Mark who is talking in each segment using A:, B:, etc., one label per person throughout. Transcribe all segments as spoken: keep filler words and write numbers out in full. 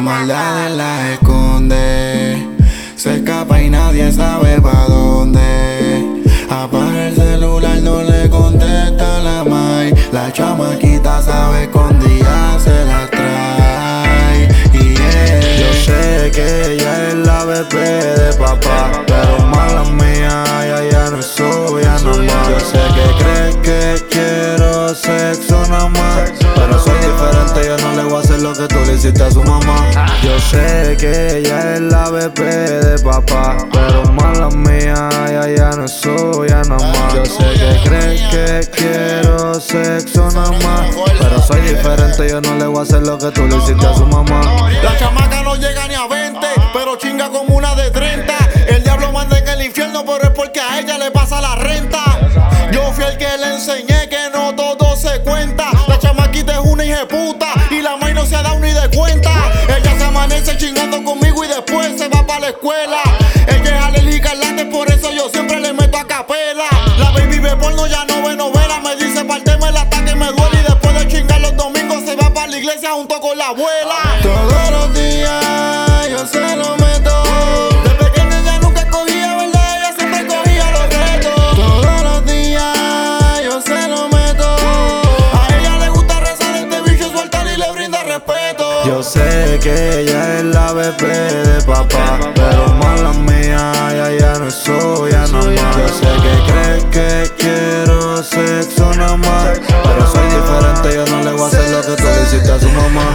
A: maldad la esconde. Se escapa y nadie sabe pa' dónde. Apaga el celular, no le contesta a la mai. La chamaquita sabe escondida, se la trae. Y yeah. Yo sé que ella es la bebé de papá, pero mala mía, ella ya no es suya nomás. Yo sé que crees que quiero sexo nada más, pero soy diferente, yo no le voy a hacer lo que tú le hiciste a su mamá. Yo sé que ella es la bebé de papá, pero mala mía, ella ya no es suya nada más. Yo sé que crees que quiero sexo nada más, pero soy diferente, yo no le voy a hacer lo que tú le hiciste a su mamá.
B: La chamaca no llega ni a veinte, pero chinga como una de treinta. El diablo manda en el infierno, pero es porque a ella le pasa la renta. Yo fui el que le enseñé que no todo se cuenta. La chamaquita es una hijeputa y la maíz no se ha dado ni de cuenta. Ella se amanece chingando conmigo y después se va para la escuela. Ella es alérgica al látex, por eso yo siempre le meto a capela. La baby ve porno, ya no ve novela. Me dice parteme el ataque, me duele. Y después de chingar los domingos se va para la iglesia junto con la abuela.
A: Todos los días yo se lo meto.
B: De pequeña ella nunca cogía, ¿verdad? Ella siempre cogía los retos.
A: Todos los días yo se lo meto.
B: A ella le gusta rezar, este bicho suelta y le brinda respeto.
A: Yo sé que ella es la bebé de papá, pero mala mía, ella ya no es suya nomás. Yo sé que crees que quiero sexo nada más, pero soy diferente, yo no le voy a hacer lo que tú le hiciste a su mamá.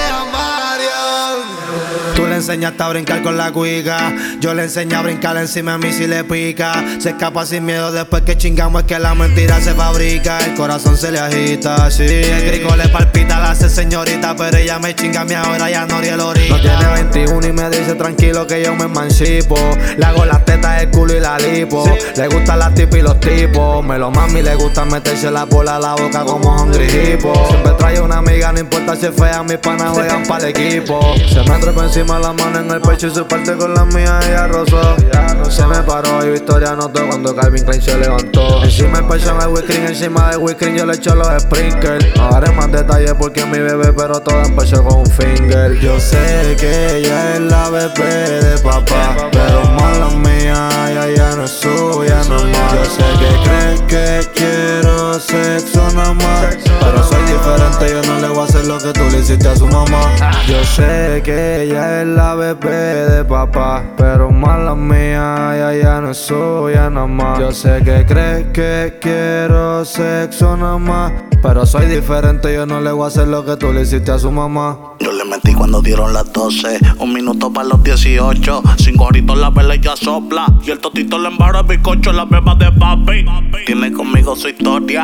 C: Tú le enseñaste a brincar con la cuica, yo le enseñé a brincar encima de mí si le pica. Se escapa sin miedo después que chingamos, es que la mentira se fabrica. El corazón se le agita, sí. El grico le palpita, la hace señorita, pero ella me chinga a mí ahora, ya no ríe el orilla. No tiene veintiuno y me dice tranquilo que yo me emancipo. Le hago las tetas, el culo y la lipo. Le gustan las tipas y los tipos. Me lo mami, le gusta meterse la bola a la boca como Hungry Hippo. Siempre trae una amiga, no importa si es fea, mis panas juegan para el equipo. Se me trepa encima la mano en el pecho y se parte con la mía, ella rozó. Se me paró y Victoria notó cuando Calvin Klein se levantó. Encima el pecho del whipped cream, encima del whipped cream yo le echo los sprinkles. No daré más detalles porque es mi bebé, pero todo empezó con un finger.
A: Yo sé que ella es la bebé de papá, pero mala mía, ella ya no es suya nomás. Yo sé que crees que quiero sexo nada más, pero soy diferente, yo no le voy a hacer lo que tú le hiciste a su mamá. Yo sé que ella es la bebé de papá, pero mala mía, ella ya no es suya nada más. Yo sé que crees que quiero sexo nada más, pero soy diferente, yo no le voy a hacer lo que tú le hiciste a su mamá.
D: Yo le metí cuando dieron las doce, un minuto para los dieciocho. Cinco horitos la vela ya sopla, y el totito le embarra el bizcocho, la beba de papi. Tiene conmigo su historia.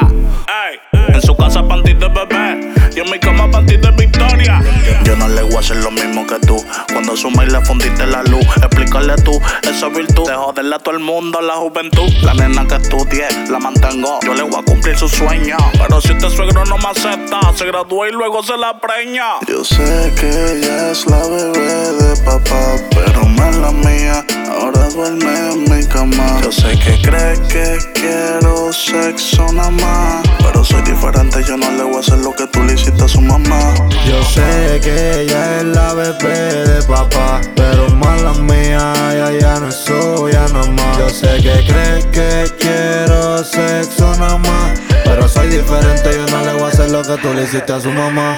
D: Ey, en su casa panty de bebé, y en mi cama panty de Victoria. Yo no le voy a hacer lo mismo que tú. Cuando suma y le fundiste la luz, explícale tú esa virtud de joderle a todo el mundo, la juventud. La nena que estudie, la mantengo. Yo le voy a cumplir su sueño, pero si este suegro no me acepta, se gradúa y luego se la preña.
E: Yo sé que ella es la bebé de papá, pero mala mía, ahora duerme en mi cama. Yo sé que cree que quiero sexo nada más, pero soy diferente, yo no le voy a hacer lo que tú le hiciste a su mamá.
A: Yo sé que ella es la bebé de papá, pero mala mía, ella ya no es suya nada más. Yo sé que crees que quiero sexo nada más, pero soy diferente, yo no le voy a hacer lo que tú le hiciste a su mamá.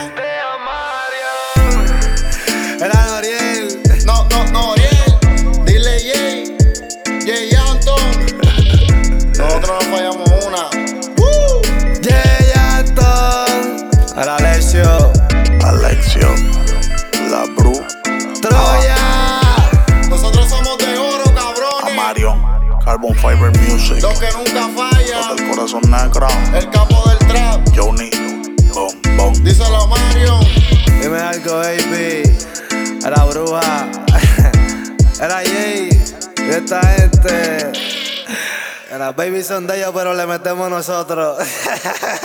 C: Era Noriel.
B: No, no, no, Oriel. Dile Jay, Jay Anton. Nosotros no fallamos una.
C: ¡Woo! Jay Anton. Era Alexio.
E: Alexio, la Bru,
C: Troya.
B: Nosotros somos de oro, cabrones.
E: Mario, Carbon Fiber Music,
B: Los que nunca fallan.
E: los del corazón negro,
B: El capo del trap.
E: Johnny, Bom Bom.
B: Díselo, Mario.
C: Dime algo, baby. Era Bruja. Era Jay. Y esta gente. Era Baby son de ellos, pero le metemos nosotros.